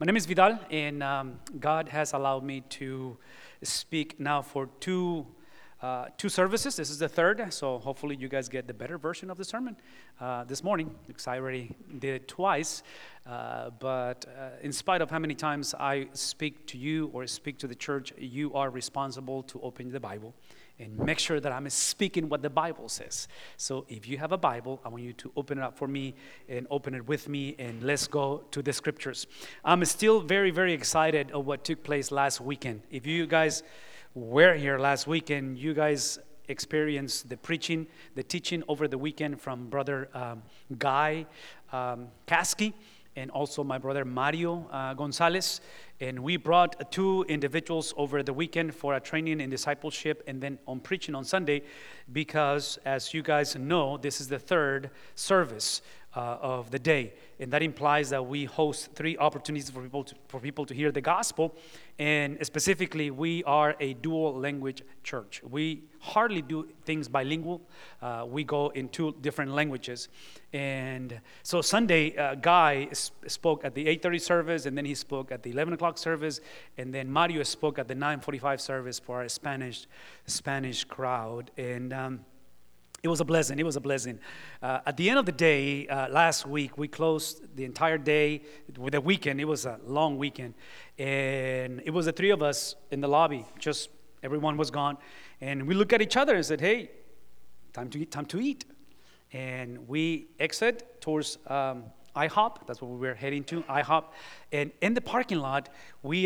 My name is Vidal, and God has allowed me to speak now for two services. This is the third, so hopefully you guys get the better version of the sermon this morning, because I already did it twice. But in spite of how many times I speak to you or speak to the church, you are responsible to open the Bible and make sure that I'm speaking what the Bible says. So if you have a Bible, I want you to open it up for me and open it with me, and let's go to the scriptures. I'm still very, very excited of what took place last weekend. If you guys were here last weekend, you guys experienced the teaching over the weekend from Brother Guy Kasky, and also my brother Mario Gonzalez. And we brought two individuals over the weekend for a training in discipleship and then on preaching on Sunday, because as you guys know, this is the third service of the day. And that implies that we host three opportunities for people to hear the gospel. And specifically, we are a dual language church. We hardly do things bilingual. We go in two different languages. And so Sunday, Guy spoke at the 8:30 service, and then he spoke at the 11 o'clock service, and then Mario spoke at the 9:45 service for our Spanish crowd. And it was a blessing. It was a blessing. At the end of the day, last week, we closed the entire day with a weekend. It was a long weekend. And it was the three of us in the lobby. Just everyone was gone. And we looked at each other and said, hey, time to eat. And we exit towards IHOP. That's what we were heading to, IHOP. And in the parking lot, we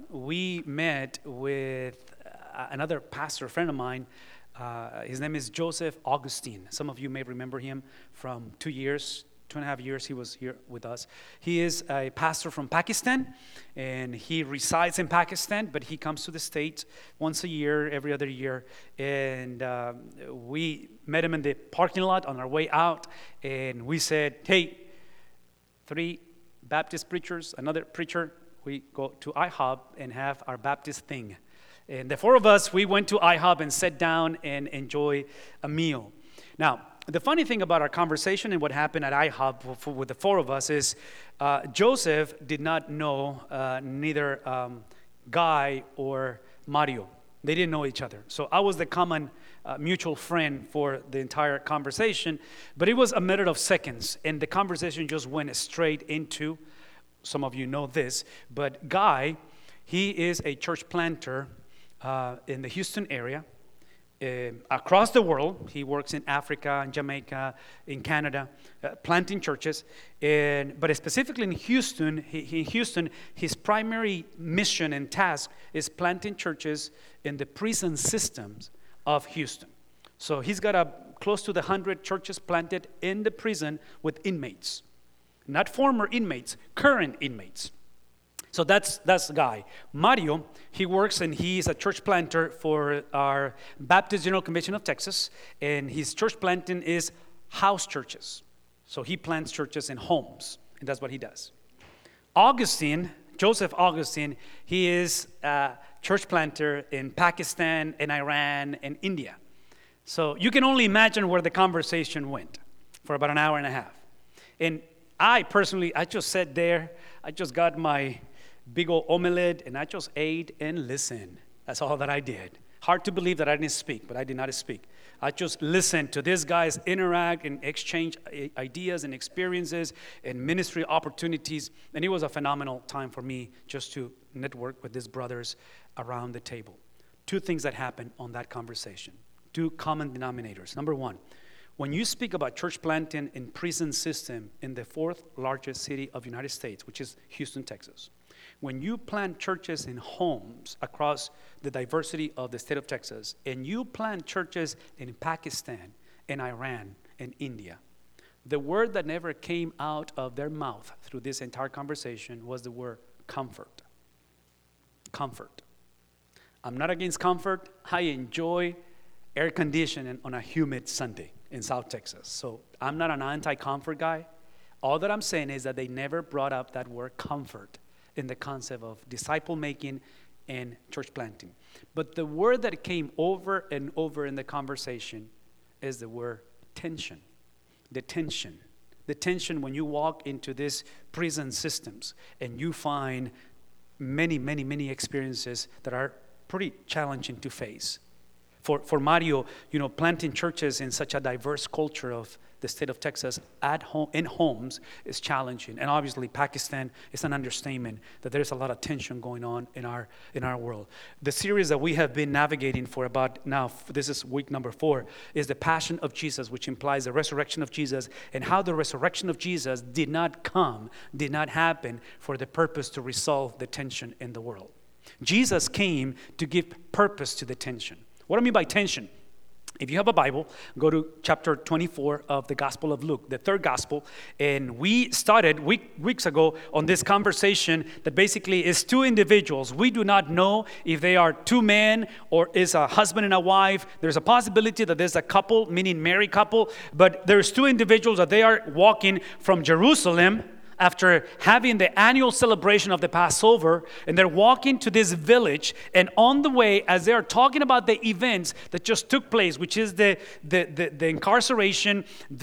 met with another pastor friend of mine. His name is Joseph Augustine. Some of you may remember him from 2.5 years he was here with us. He is a pastor from Pakistan, and he resides in Pakistan, but he comes to the States once a year, every other year. And we met him in the parking lot on our way out, and we said, hey, 3 Baptist preachers, another preacher, we go to IHOP and have our Baptist thing. And the 4 of us, we went to IHOP and sat down and enjoy a meal. Now, the funny thing about our conversation and what happened at IHOP with the 4 of us is Joseph did not know neither Guy or Mario. They didn't know each other. So I was the common mutual friend for the entire conversation. But it was a matter of seconds, and the conversation just went straight into, some of you know this, but Guy, he is a church planter in the Houston area, across the world. He works in Africa, in Jamaica, in Canada, planting churches. But specifically in Houston, his primary mission and task is planting churches in the prison systems of Houston. So he's got close to 100 churches planted in the prison with inmates, not former inmates, current inmates. So that's the guy. Mario, he works and he's a church planter for our Baptist General Convention of Texas, and his church planting is house churches. So he plants churches in homes, and that's what he does. Joseph Augustine, he is a church planter in Pakistan and Iran and India. So you can only imagine where the conversation went for about an hour and a half. And I personally, I just sat there, I just got my big old omelette, and I just ate and listened. That's all that I did. Hard to believe that I didn't speak, but I did not speak. I just listened to these guys interact and exchange ideas and experiences and ministry opportunities, and it was a phenomenal time for me just to network with these brothers around the table. 2 things that happened on that conversation, 2 common denominators. Number 1, when you speak about church planting in prison system in the 4th largest city of the United States, which is Houston, Texas, when you plant churches in homes across the diversity of the state of Texas, and you plant churches in Pakistan and Iran and India, the word that never came out of their mouth through this entire conversation was the word comfort. Comfort. I'm not against comfort. I enjoy air conditioning on a humid Sunday in South Texas. So I'm not an anti-comfort guy. All that I'm saying is that they never brought up that word comfort in the concept of disciple making and church planting. But the word that came over and over in the conversation is the word tension. The tension the tension when you walk into these prison systems and you find many, many, many experiences that are pretty challenging to face. For Mario, planting churches in such a diverse culture of the state of Texas at home, in homes, is challenging. And obviously, Pakistan is an understatement that there's a lot of tension going on in our world. The series that we have been navigating for about now, this is week number 4, is the Passion of Jesus, which implies the resurrection of Jesus, and how the resurrection of Jesus did not happen for the purpose to resolve the tension in the world. Jesus came to give purpose to the tension. What do I mean by tension? If you have a Bible, go to chapter 24 of the Gospel of Luke, the third Gospel. And we started weeks ago on this conversation that basically is two individuals. We do not know if they are two men or is a husband and a wife. There's a possibility that there's a couple, meaning married couple. But there's two individuals that they are walking from Jerusalem after having the annual celebration of the Passover, and they're walking to this village, and on the way, as they're talking about the events that just took place, which is the incarceration,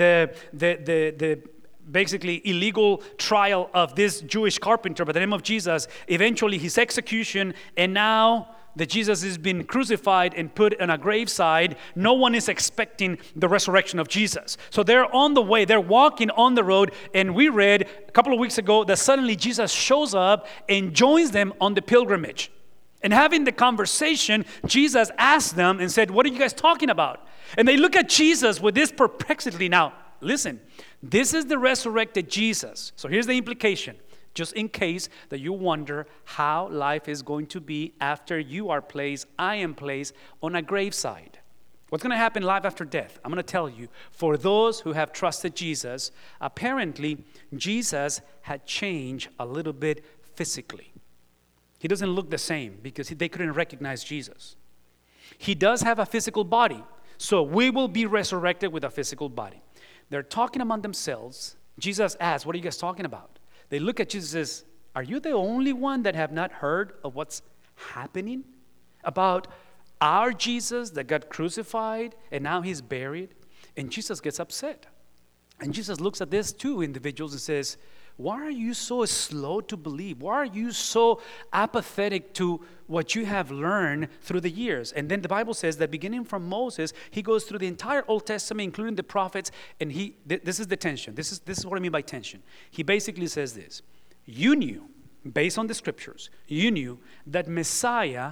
the basically illegal trial of this Jewish carpenter by the name of Jesus, eventually his execution, and now that Jesus has been crucified and put on a graveside, no one is expecting the resurrection of Jesus. So they're on the way, they're walking on the road, and we read a couple of weeks ago that suddenly Jesus shows up and joins them on the pilgrimage. And having the conversation, Jesus asked them and said, "What are you guys talking about?" And they look at Jesus with this perplexity. Now, listen, this is the resurrected Jesus. So here's the implication. Just in case that you wonder how life is going to be after you are placed, I am placed on a graveside. What's going to happen life after death? I'm going to tell you. For those who have trusted Jesus, apparently Jesus had changed a little bit physically. He doesn't look the same because they couldn't recognize Jesus. He does have a physical body, so we will be resurrected with a physical body. They're talking among themselves. Jesus asks, "What are you guys talking about?" They look at Jesus and says, "Are you the only one that have not heard of what's happening? About our Jesus that got crucified and now he's buried?" And Jesus gets upset. And Jesus looks at these two individuals and says, "Why are you so slow to believe? Why are you so apathetic to what you have learned through the years?" And then the Bible says that beginning from Moses, he goes through the entire Old Testament, including the prophets, and this is the tension. This is what I mean by tension. He basically says this: you knew, based on the scriptures, you knew that Messiah,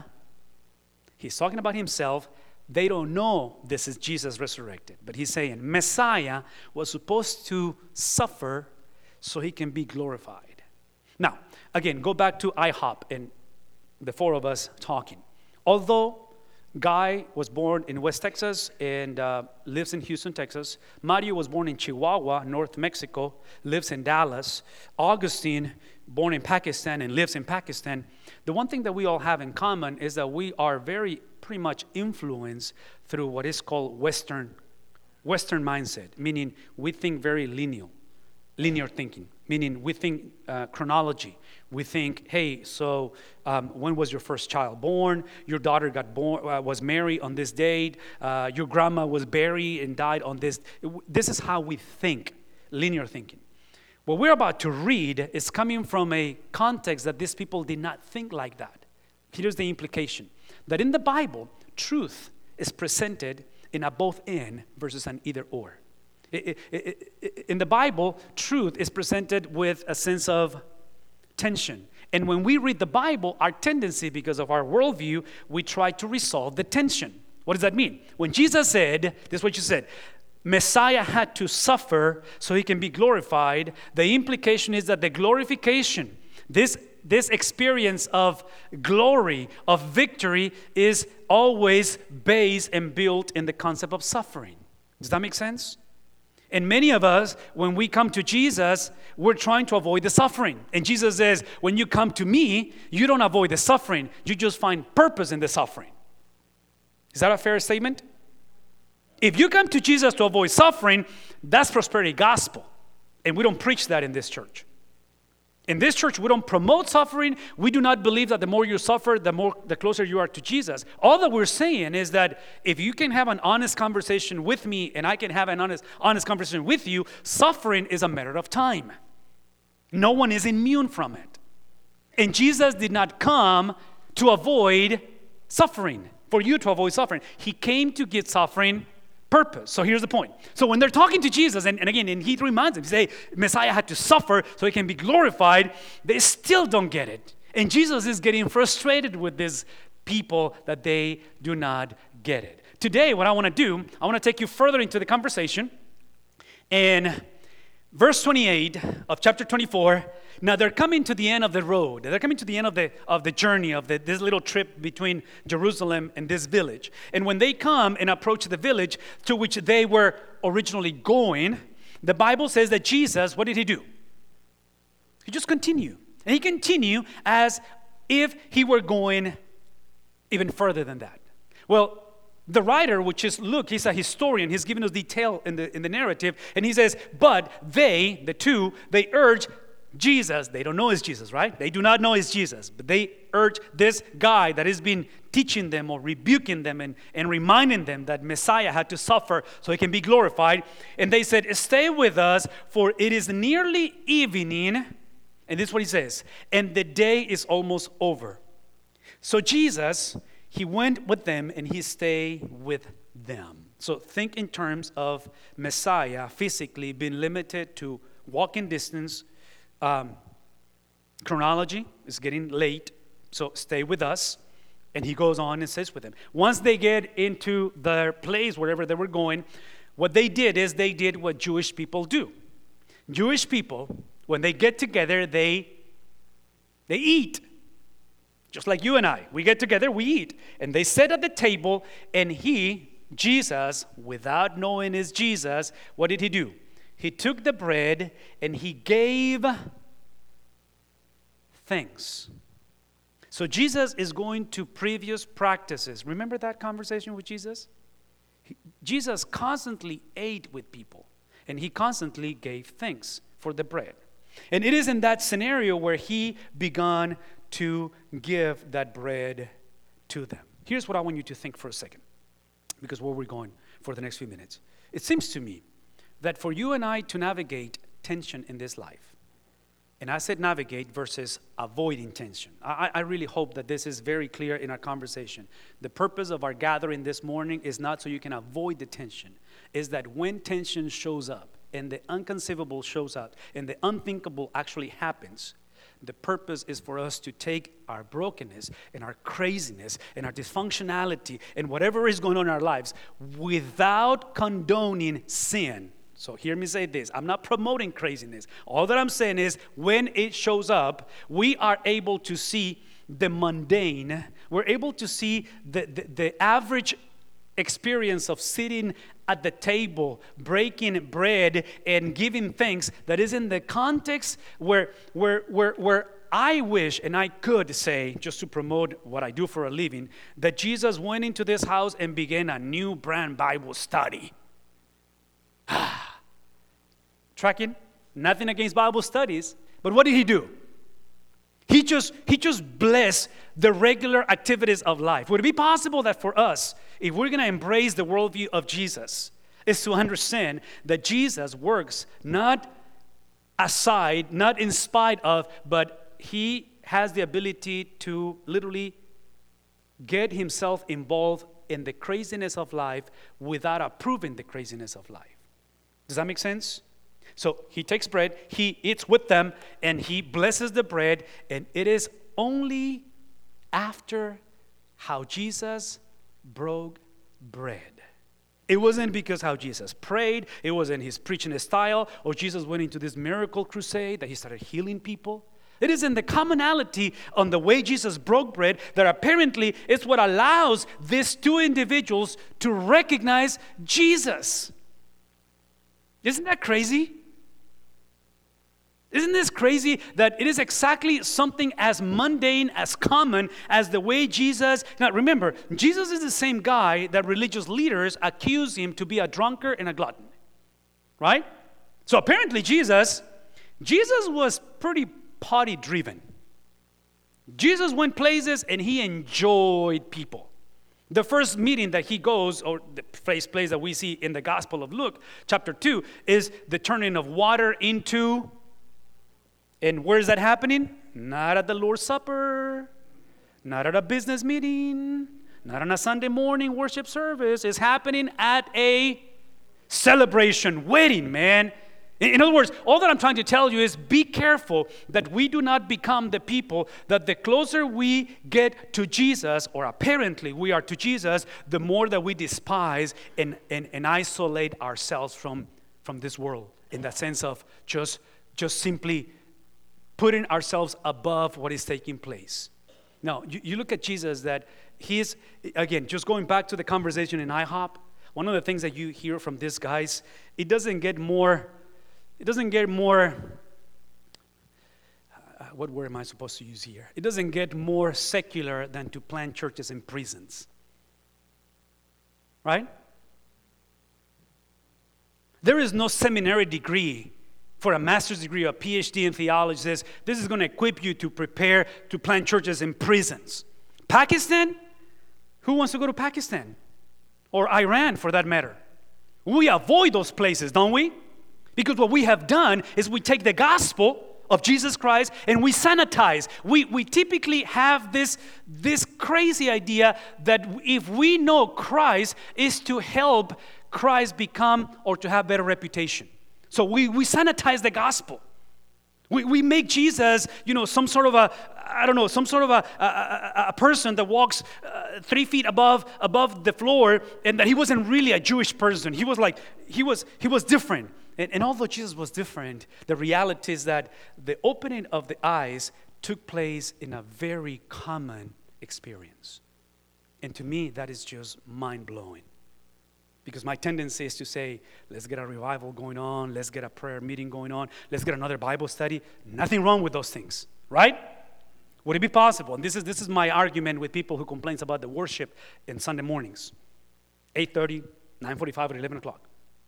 he's talking about himself, they don't know this is Jesus resurrected, but he's saying Messiah was supposed to suffer so he can be glorified. Now, again, go back to IHOP and the four of us talking. Although Guy was born in West Texas and lives in Houston, Texas. Mario was born in Chihuahua, North Mexico, lives in Dallas. Augustine, born in Pakistan and lives in Pakistan. The one thing that we all have in common is that we are pretty much influenced through what is called Western mindset, meaning we think very linear thinking, meaning we think chronology. We think, hey, so when was your first child born? Your daughter was married on this date. Your grandma was buried and died on this. This is how we think, linear thinking. What we're about to read is coming from a context that these people did not think like that. Here's the implication, that in the Bible, truth is presented in a both and versus an either or. In the Bible, truth is presented with a sense of tension. And when we read the Bible, our tendency, because of our worldview, we try to resolve the tension. What does that mean? When Jesus said, this is what you said, Messiah had to suffer so he can be glorified, the implication is that the glorification, this experience of glory, of victory, is always based and built in the concept of suffering. Does that make sense? And many of us, when we come to Jesus, we're trying to avoid the suffering. And Jesus says, when you come to me, you don't avoid the suffering. You just find purpose in the suffering. Is that a fair statement? If you come to Jesus to avoid suffering, that's prosperity gospel. And we don't preach that in this church. In this church, we don't promote suffering. We do not believe that the more you suffer, the closer you are to Jesus. All that we're saying is that if you can have an honest conversation with me and I can have an honest conversation with you, suffering is a matter of time. No one is immune from it. And Jesus did not come to avoid suffering, for you to avoid suffering. He came to give suffering purpose. So here's the point. So when they're talking to Jesus, and he reminds them, say, Messiah had to suffer so he can be glorified, they still don't get it. And Jesus is getting frustrated with these people that they do not get it. Today, what I want to do, I want to take you further into the conversation. In verse 28 of chapter 24, now they're coming to the end of the road. They're coming to the end of the journey of this little trip between Jerusalem and this village. And when they come and approach the village to which they were originally going, the Bible says that Jesus, what did he do? He just continued. And he continued as if he were going even further than that. Well, the writer, which is Luke, he's a historian. He's giving us detail in the narrative. And he says, but they, the two, they urge Jesus. They don't know it's Jesus, right? They do not know it's Jesus. But they urge this guy that has been teaching them or rebuking them and reminding them that Messiah had to suffer so he can be glorified. And they said, stay with us, for it is nearly evening. And this is what he says. And the day is almost over. So Jesus, he went with them and he stayed with them. So think in terms of Messiah physically being limited to walking distance. Chronology is getting late, so stay with us. And he goes on and says with them. Once they get into their place, wherever they were going, what they did is they did what Jewish people do. Jewish people, when they get together, they eat. Just like you and I. We get together, we eat. And they sat at the table, and Jesus, without knowing it's Jesus, what did he do? He took the bread and he gave thanks. So Jesus is going to previous practices. Remember that conversation with Jesus? Jesus constantly ate with people and he constantly gave thanks for the bread. And it is in that scenario where he began to give that bread to them. Here's what I want you to think for a second, because where we're going for the next few minutes. It seems to me that for you and I to navigate tension in this life, and I said navigate versus avoiding tension. I really hope that this is very clear in our conversation. The purpose of our gathering this morning is not so you can avoid the tension. Is that when tension shows up, and the inconceivable shows up, and the unthinkable actually happens, the purpose is for us to take our brokenness and our craziness and our dysfunctionality and whatever is going on in our lives without condoning sin. So hear me say this. I'm not promoting craziness. All that I'm saying is when it shows up, we are able to see the mundane. We're able to see the average experience of sitting at the table, breaking bread and giving thanks that is in the context where I wish and I could say, just to promote what I do for a living, that Jesus went into this house and began a new brand Bible study. Tracking? Nothing against Bible studies, but what did he do? He just blessed the regular activities of life. Would it be possible that for us, if we're going to embrace the worldview of Jesus, is to understand that Jesus works not aside, not in spite of, but he has the ability to literally get himself involved in the craziness of life without approving the craziness of life. Does that make sense? So he takes bread, he eats with them, and he blesses the bread, and it is only after how Jesus broke bread. It wasn't because how Jesus prayed, it wasn't his preaching style, or Jesus went into this miracle crusade that he started healing people. It is in the commonality on the way Jesus broke bread that apparently is what allows these two individuals to recognize Jesus. Isn't that crazy? Isn't this crazy that it is exactly something as mundane, as common as the way Jesus... Now remember, Jesus is the same guy that religious leaders accuse him to be a drunkard and a glutton. Right? So apparently Jesus was pretty party driven. Jesus went places and he enjoyed people. The first meeting that he goes, or the place that we see in the Gospel of Luke, chapter 2, is the turning of water into, and where is that happening? Not at the Lord's Supper, not at a business meeting, not on a Sunday morning worship service. It's happening at a celebration, wedding, man. In other words, all that I'm trying to tell you is be careful that we do not become the people that the closer we get to Jesus, or apparently we are to Jesus, the more that we despise and isolate ourselves from this world, in that sense of just simply putting ourselves above what is taking place. Now, you look at Jesus, that he's, again, just going back to the conversation in IHOP, one of the things that you hear from these guys, it doesn't get more, what word am I supposed to use here? It doesn't get more secular than to plant churches in prisons. Right? There is no seminary degree for a master's degree or a PhD in theology says this is going to equip you to prepare to plant churches in prisons. Pakistan? Who wants to go to Pakistan? Or Iran, for that matter? We avoid those places, don't we? Because what we have done is we take the gospel of Jesus Christ and we sanitize. We typically have this crazy idea that if we know Christ is to help Christ become or to have better reputation. So we sanitize the gospel. We make Jesus, some sort of a person that walks 3 feet above the floor, and that he wasn't really a Jewish person. He was different. And although Jesus was different, the reality is that the opening of the eyes took place in a very common experience. And to me, that is just mind-blowing. Because my tendency is to say, let's get a revival going on, let's get a prayer meeting going on, let's get another Bible study. Nothing wrong with those things, right? Would it be possible? And this is my argument with people who complain about the worship in Sunday mornings, 8:30, 9:45, or 11 o'clock.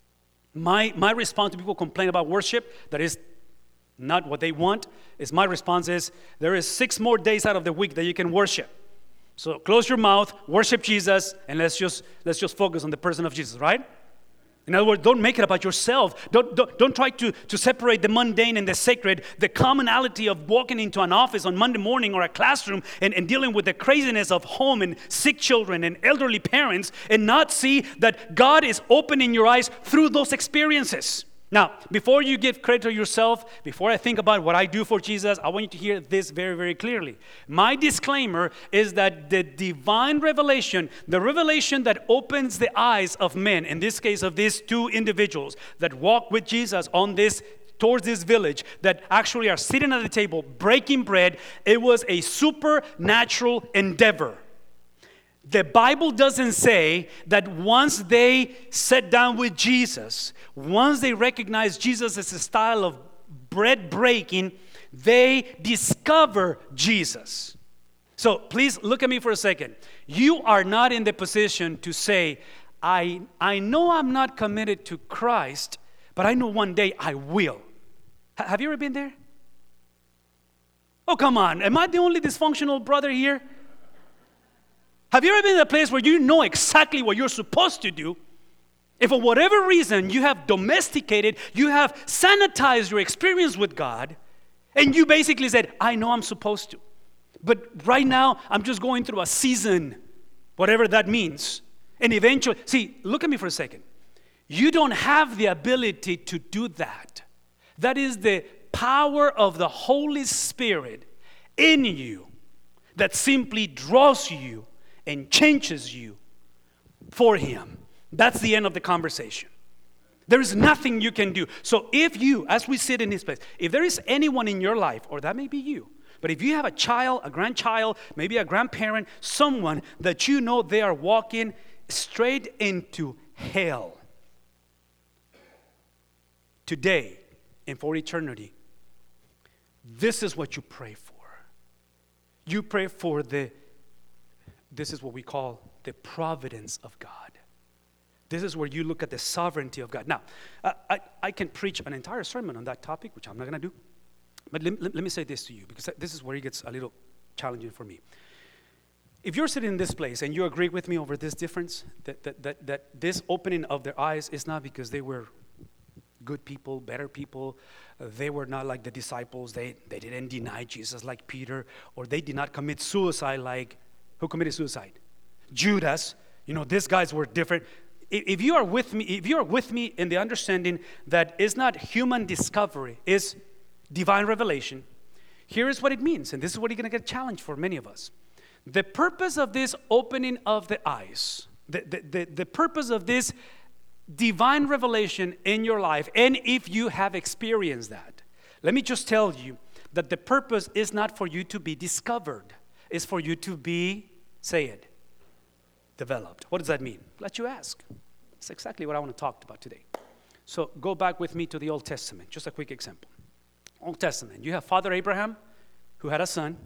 My response to people who complain about worship that is not what they want, is my response is, there is 6 more days out of the week that you can worship. So close your mouth, worship Jesus, and let's just focus on the person of Jesus, right? In other words, don't make it about yourself. Don't try to separate the mundane and the sacred, the commonality of walking into an office on Monday morning or a classroom and dealing with the craziness of home and sick children and elderly parents, and not see that God is opening your eyes through those experiences. Now, before you give credit to yourself, before I think about what I do for Jesus, I want you to hear this very, very clearly. My disclaimer is that the divine revelation, the revelation that opens the eyes of men, in this case of these 2 individuals that walk with Jesus towards this village, that actually are sitting at the table breaking bread, it was a supernatural endeavor. The Bible doesn't say that once they sat down with Jesus, once they recognized Jesus as a style of bread breaking, they discover Jesus. So please look at me for a second. You are not in the position to say, I know I'm not committed to Christ, but I know one day I will. Have you ever been there? Oh, come on. Am I the only dysfunctional brother here? Have you ever been in a place where you know exactly what you're supposed to do, and for whatever reason you have domesticated, you have sanitized your experience with God, and you basically said, I know I'm supposed to, but right now I'm just going through a season, whatever that means. And eventually, see, look at me for a second. You don't have the ability to do that. That is the power of the Holy Spirit in you that simply draws you and changes you for Him. That's the end of the conversation. There is nothing you can do. So if you, as we sit in this place, if there is anyone in your life, or that may be you, but if you have a child, a grandchild, maybe a grandparent, someone that you know they are walking straight into hell, today and for eternity, this is what you pray for. You pray for this is what we call the providence of God. This is where you look at the sovereignty of God. Now, I can preach an entire sermon on that topic, which I'm not going to do. But let me say this to you, because this is where it gets a little challenging for me. If you're sitting in this place and you agree with me over this difference, that this opening of their eyes is not because they were good people, better people, they were not like the disciples, they didn't deny Jesus like Peter, or they did not commit suicide like, who committed suicide? Judas. These guys were different. If you are with me in the understanding that it's not human discovery, it's divine revelation, here is what it means, and this is what you're going to get challenged for many of us. The purpose of this opening of the eyes, the purpose of this divine revelation in your life, and if you have experienced that, let me just tell you that the purpose is not for you to be discovered. It's for you to be, say it, developed. What does that mean? Let you ask. It's exactly what I want to talk about today. So go back with me to the Old Testament. Just a quick example. Old Testament. You have Father Abraham, who had a son.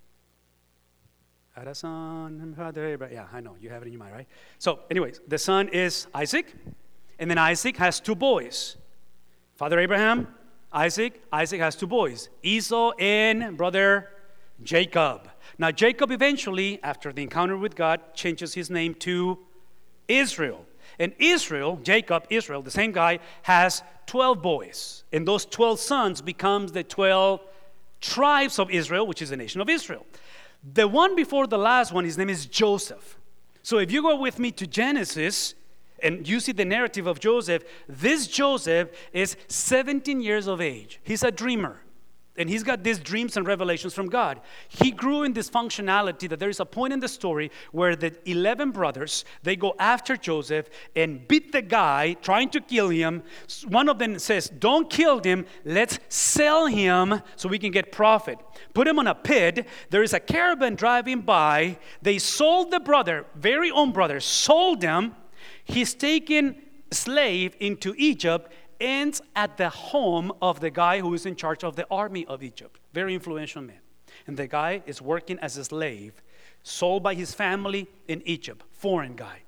Father Abraham. Yeah, I know. You have it in your mind, right? So anyways, the son is Isaac. And then Isaac has two boys. Father Abraham, Isaac has two boys. Esau and brother Jacob. Now Jacob eventually, after the encounter with God, changes his name to Israel. And Israel, the same guy, has 12 boys. And those 12 sons becomes the 12 tribes of Israel, which is the nation of Israel. The one before the last one, his name is Joseph. So if you go with me to Genesis, and you see the narrative of Joseph, this Joseph is 17 years of age. He's a dreamer. And he's got these dreams and revelations from God. He grew in this functionality that there is a point in the story where the 11 brothers, they go after Joseph and beat the guy, trying to kill him. One of them says, don't kill him, let's sell him so we can get profit. Put him on a pit. There is a caravan driving by. They sold the brother, very own brother, sold him. He's taken slave into Egypt, ends at the home of the guy who is in charge of the army of Egypt. Very influential man. And the guy is working as a slave, sold by his family in Egypt, foreign guy.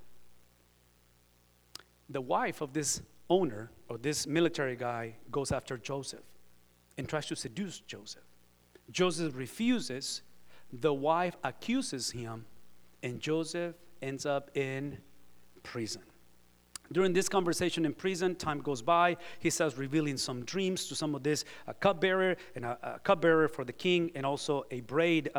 The wife of this owner, or this military guy, goes after Joseph and tries to seduce Joseph. Joseph refuses. The wife accuses him, and Joseph ends up in prison. During this conversation in prison, time goes by. He starts revealing some dreams to some of this cupbearer, and a cupbearer for the king, and also a bread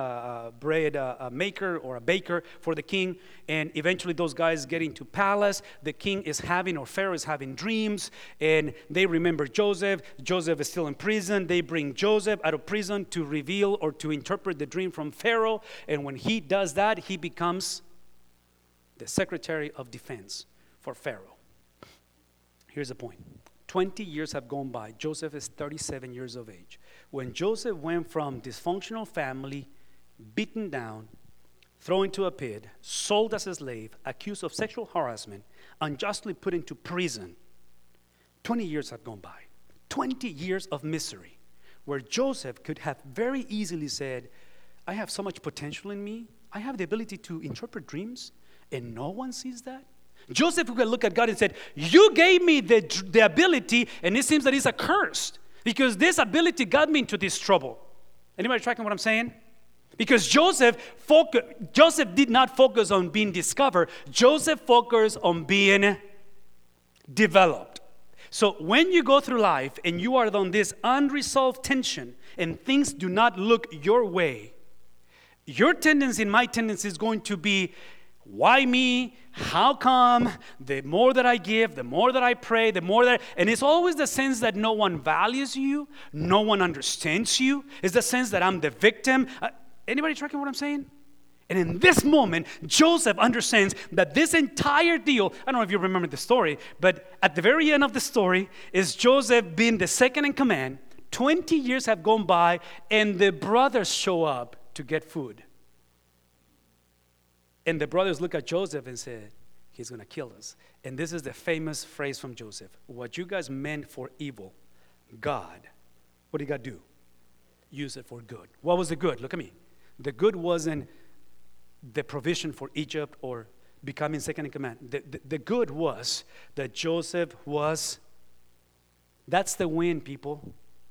maker or a baker for the king. And eventually those guys get into palace. The king is having, or Pharaoh is having dreams, and they remember Joseph. Joseph is still in prison. They bring Joseph out of prison to reveal or to interpret the dream from Pharaoh. And when he does that, he becomes the Secretary of Defense for Pharaoh. Here's the point. 20 years have gone by. Joseph is 37 years of age. When Joseph went from dysfunctional family, beaten down, thrown into a pit, sold as a slave, accused of sexual harassment, unjustly put into prison, 20 years have gone by. 20 years of misery, where Joseph could have very easily said, I have so much potential in me. I have the ability to interpret dreams, and no one sees that. Joseph could look at God and said, you gave me the ability, and it seems that it's accursed because this ability got me into this trouble. Anybody tracking what I'm saying? Because Joseph did not focus on being discovered. Joseph focused on being developed. So when you go through life and you are on this unresolved tension and things do not look your way, your tendency and my tendency is going to be, why me? How come? The more that I give, the more that I pray, and it's always the sense that no one values you, no one understands you. It's the sense that I'm the victim. Anybody tracking what I'm saying? And in this moment, Joseph understands that this entire deal, I don't know if you remember the story, but at the very end of the story is Joseph being the second in command. 20 years have gone by, and the brothers show up to get food. And the brothers look at Joseph and say, he's going to kill us. And this is the famous phrase from Joseph. What you guys meant for evil, God, what did God do? Use it for good. What was the good? Look at me. The good wasn't the provision for Egypt or becoming second in command. The good was that Joseph was, that's the win, people.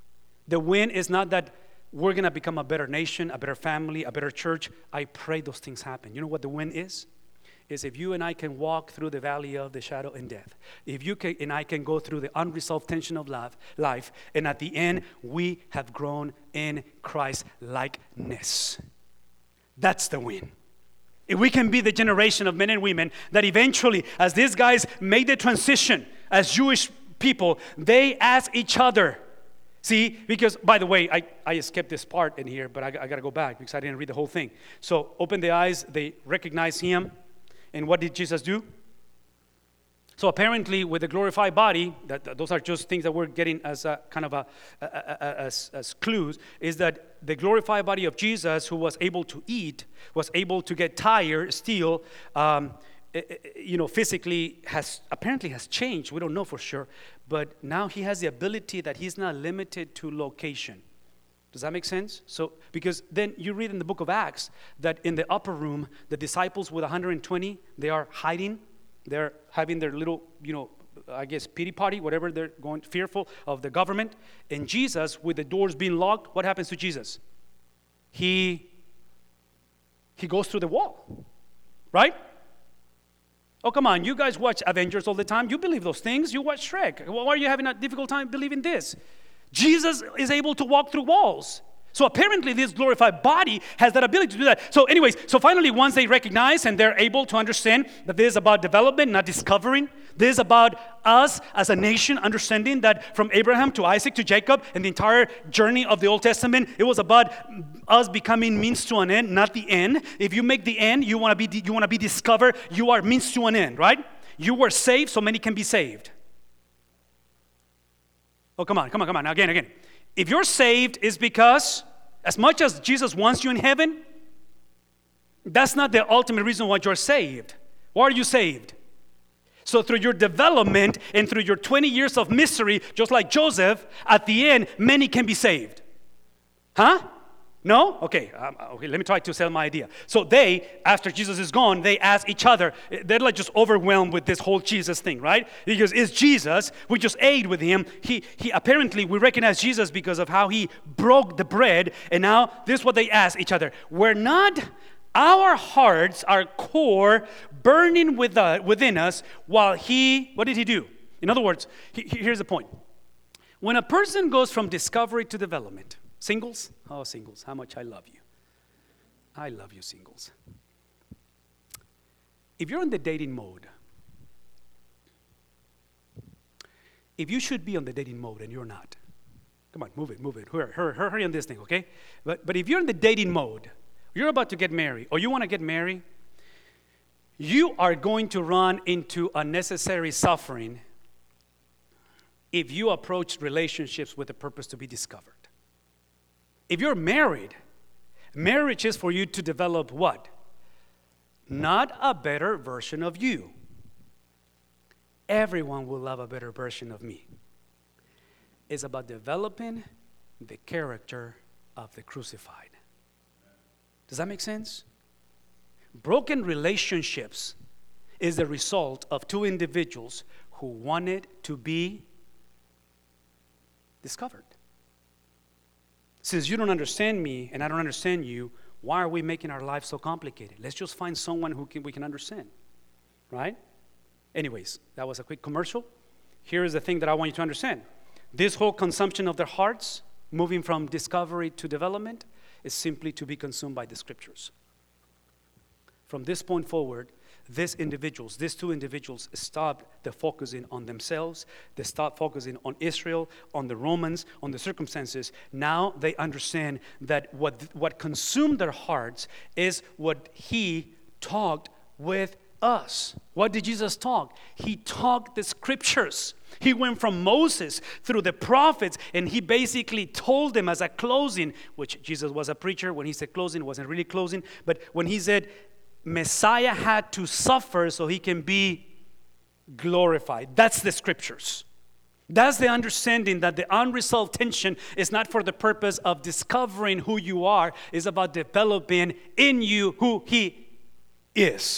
The win is not that we're going to become a better nation, a better family, a better church. I pray those things happen. You know what the win is? Is if you and I can walk through the valley of the shadow and death. If you and I can go through the unresolved tension of life, and at the end, we have grown in Christ likeness. That's the win. If we can be the generation of men and women that eventually, as these guys made the transition as Jewish people, they ask each other. See, because, by the way, I skipped this part in here, but I got to go back because I didn't read the whole thing. So, open the eyes, they recognize him. And what did Jesus do? So apparently, with the glorified body, those are just things that we're getting as a kind of as clues, is that the glorified body of Jesus, who was able to eat, was able to get tired, still, physically has changed. We don't know for sure, but now he has the ability that he's not limited to location. Does that make sense? So, because then you read in the book of Acts that in the upper room, the disciples with 120, they are hiding. They're having their little, pity party, whatever they're going, fearful of the government. And Jesus, with the doors being locked, what happens to Jesus? He goes through the wall, right? Oh, come on, you guys watch Avengers all the time. You believe those things. You watch Shrek. Why are you having a difficult time believing this? Jesus is able to walk through walls. So apparently this glorified body has that ability to do that. So anyways, finally once they recognize and they're able to understand that this is about development, not discovering. This is about us as a nation understanding that from Abraham to Isaac to Jacob and the entire journey of the Old Testament, it was about us becoming means to an end, not the end. If you make the end, you want to be discovered, you are means to an end, right? You were saved so many can be saved. Oh, come on. Now, again. If you're saved, it's because as much as Jesus wants you in heaven, that's not the ultimate reason why you're saved. Why are you saved? So through your development and through your 20 years of misery, just like Joseph, at the end, many can be saved. Huh? No? Okay, let me try to sell my idea. So they, after Jesus is gone, they ask each other, they're like just overwhelmed with this whole Jesus thing, right? Because it's Jesus, we just ate with him. He apparently, we recognize Jesus because of how he broke the bread. And now, this is what they ask each other. We're not, our hearts, our core, burning within us while what did he do? In other words, here's the point. When a person goes from discovery to development, singles? Oh, singles, how much I love you. I love you, singles. If you're in the dating mode, if you should be on the dating mode and you're not, come on, move it. Hurry on this thing, okay? But if you're in the dating mode, you're about to get married, or you want to get married, you are going to run into unnecessary suffering if you approach relationships with the purpose to be discovered. If you're married, marriage is for you to develop what? Not a better version of you. Everyone will love a better version of me. It's about developing the character of the crucified. Does that make sense? Broken relationships is the result of two individuals who wanted to be discovered. Since you don't understand me and I don't understand you, why are we making our lives so complicated? Let's just find someone we can understand, right? Anyways, that was a quick commercial. Here is the thing that I want you to understand. This whole consumption of their hearts, moving from discovery to development, is simply to be consumed by the scriptures. From this point forward, these two individuals stopped focusing on themselves. They stopped focusing on Israel, on the Romans, on the circumstances. Now they understand that what consumed their hearts is what he talked with us. What did Jesus talk? He talked the scriptures. He went from Moses through the prophets, and he basically told them as a closing, which Jesus was a preacher. When he said closing, it wasn't really closing, but when he said Messiah had to suffer so he can be glorified. That's the scriptures. That's the understanding that the unresolved tension is not for the purpose of discovering who you are. It's about developing in you who he is.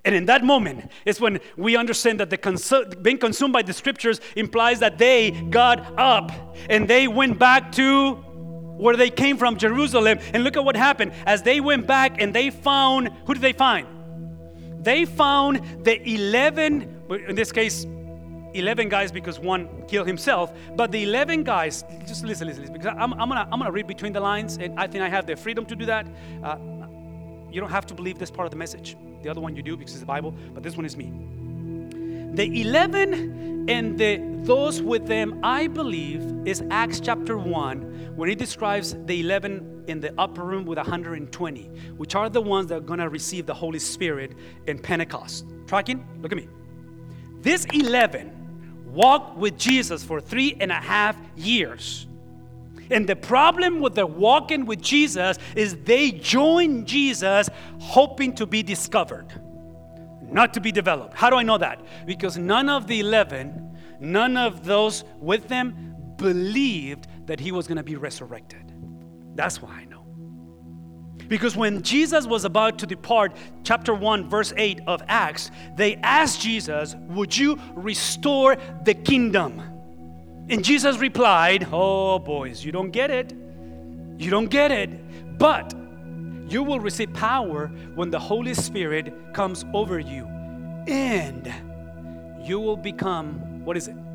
And in that moment is when we understand that being consumed by the scriptures implies that they got up and they went back to where they came from, Jerusalem. And look at what happened. As they went back and they found, who did they find? They found the 11, in this case, 11 guys because one killed himself. But the 11 guys, just listen, because I'm gonna read between the lines, and I think I have the freedom to do that. You don't have to believe this part of the message. The other one you do because it's the Bible, but this one is me. The 11 and those with them, I believe, is Acts chapter 1, when he describes the 11 in the upper room with 120, which are the ones that are going to receive the Holy Spirit in Pentecost. Tracking? Look at me. This 11 walked with Jesus for 3.5 years. And the problem with the walking with Jesus is they joined Jesus hoping to be discovered, not to be developed. How do I know that? Because none of the 11, none of those with them believed that he was going to be resurrected. That's why I know. Because when Jesus was about to depart, chapter 1, verse 8 of Acts, they asked Jesus, would you restore the kingdom? And Jesus replied, oh boys, you don't get it. You don't get it. But you will receive power when the Holy Spirit comes over you. And you will become, what is it?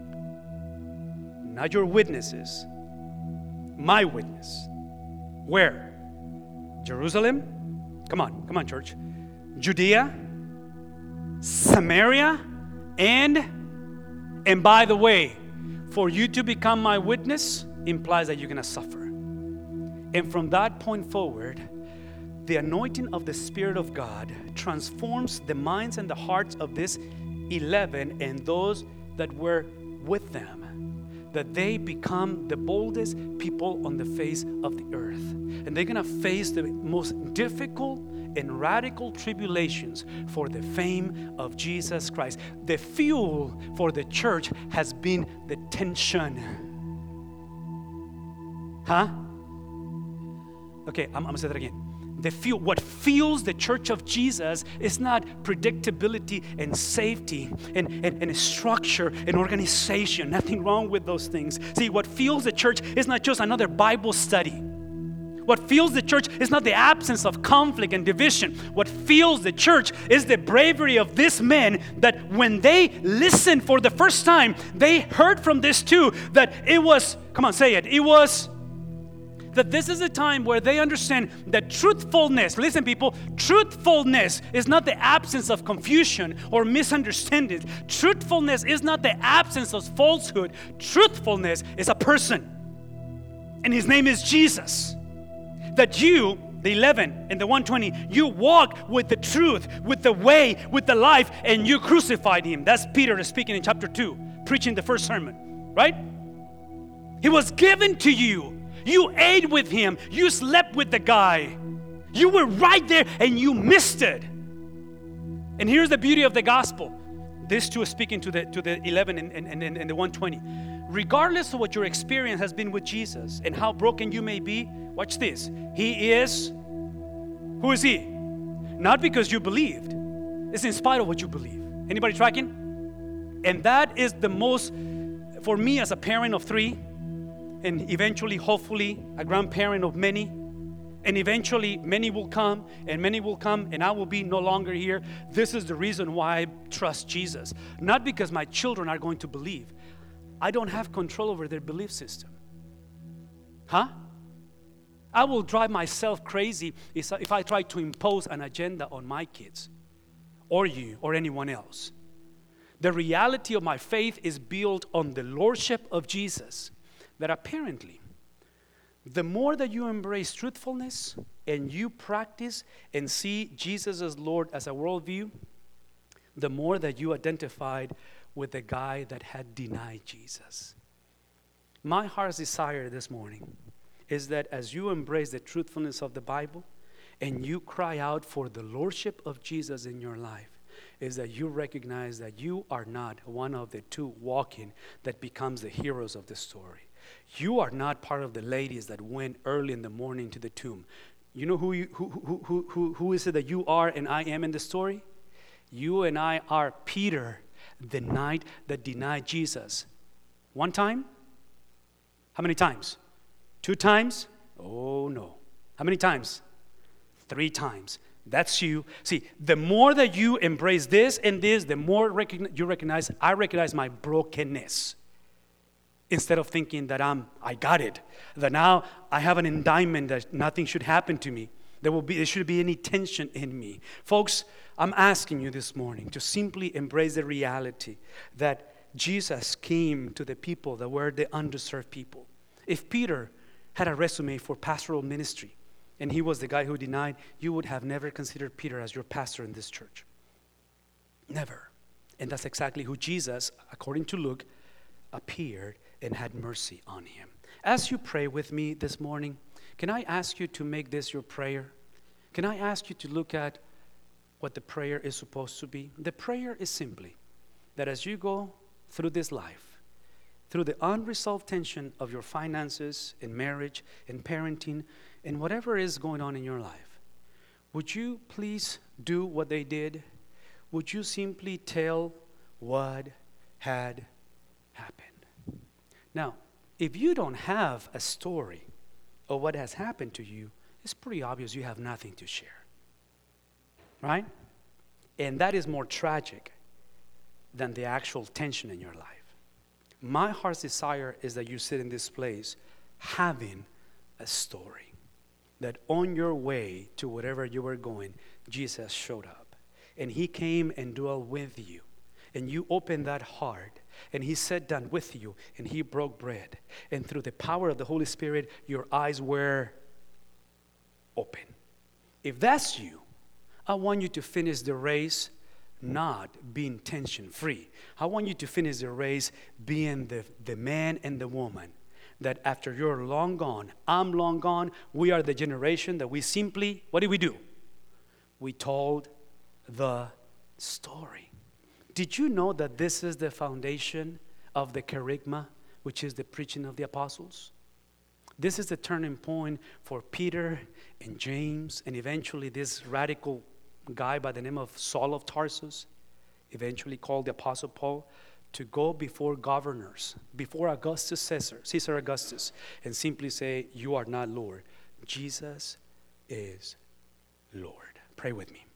Not your witnesses, my witness. Where? Jerusalem? Come on, church. Judea, Samaria, and by the way, for you to become my witness implies that you're going to suffer. And from that point forward, the anointing of the Spirit of God transforms the minds and the hearts of this 11 and those that were with them, that they become the boldest people on the face of the earth. And they're going to face the most difficult and radical tribulations for the fame of Jesus Christ. The fuel for the church has been the tension. Huh? Okay, I'm going to say that again. What fuels the church of Jesus is not predictability and safety and structure and organization. Nothing wrong with those things. See, what fuels the church is not just another Bible study. What fuels the church is not the absence of conflict and division. What fuels the church is the bravery of these men that when they listened for the first time, they heard from this too, that it was, come on, say it, it was that this is a time where they understand that truthfulness, listen people, truthfulness is not the absence of confusion or misunderstanding. Truthfulness is not the absence of falsehood. Truthfulness is a person, and his name is Jesus. That you, the 11 and the 120, you walked with the truth, with the way, with the life, and you crucified him. That's Peter speaking in chapter 2, preaching the first sermon, right? He was given to you. You ate with him. You slept with the guy. You were right there and you missed it. And here's the beauty of the gospel. This too is speaking to the 11 and the 120. Regardless of what your experience has been with Jesus and how broken you may be, watch this. He is, who is he? Not because you believed. It's in spite of what you believe. Anybody tracking? And that is the most, for me as a parent of 3, and eventually, hopefully, a grandparent of many, and eventually many will come, and I will be no longer here. This is the reason why I trust Jesus. Not because my children are going to believe. I don't have control over their belief system. Huh? I will drive myself crazy if I try to impose an agenda on my kids, or you, or anyone else. The reality of my faith is built on the lordship of Jesus. That apparently, the more that you embrace truthfulness and you practice and see Jesus as Lord as a worldview, the more that you identified with the guy that had denied Jesus. My heart's desire this morning is that as you embrace the truthfulness of the Bible and you cry out for the lordship of Jesus in your life, is that you recognize that you are not one of the 2 walking that becomes the heroes of the story. You are not part of the ladies that went early in the morning to the tomb. You know who is it that you are and I am in the story? You and I are Peter, the knight that denied Jesus. One time? How many times? 2 times? Oh no. How many times? 3 times. That's you. See, the more that you embrace this and this, the more you recognize, I recognize my brokenness. Instead of thinking that I got it, that now I have an indictment that nothing should happen to me. There should be any tension in me. Folks, I'm asking you this morning to simply embrace the reality that Jesus came to the people that were the underserved people. If Peter had a resume for pastoral ministry, and he was the guy who denied, you would have never considered Peter as your pastor in this church. Never. And that's exactly who Jesus, according to Luke, appeared and had mercy on him. As you pray with me this morning, can I ask you to make this your prayer? Can I ask you to look at what the prayer is supposed to be? The prayer is simply that as you go through this life, through the unresolved tension of your finances, in marriage, in parenting, and whatever is going on in your life, would you please do what they did? Would you simply tell what had happened? Now, if you don't have a story of what has happened to you, it's pretty obvious you have nothing to share, right? And that is more tragic than the actual tension in your life. My heart's desire is that you sit in this place having a story, that on your way to wherever you were going, Jesus showed up, and he came and dwelt with you, and you opened that heart, and he sat down with you, and he broke bread, and through the power of the Holy Spirit, your eyes were open. If that's you, I want you to finish the race not being tension-free. I want you to finish the race being the man and the woman that after you're long gone, I'm long gone, we are the generation that we simply, what did we do? We told the story. Did you know that this is the foundation of the kerygma, which is the preaching of the apostles? This is the turning point for Peter and James, and eventually this radical guy by the name of Saul of Tarsus, eventually called the Apostle Paul, to go before governors, before Caesar Augustus, and simply say, you are not Lord. Jesus is Lord. Pray with me.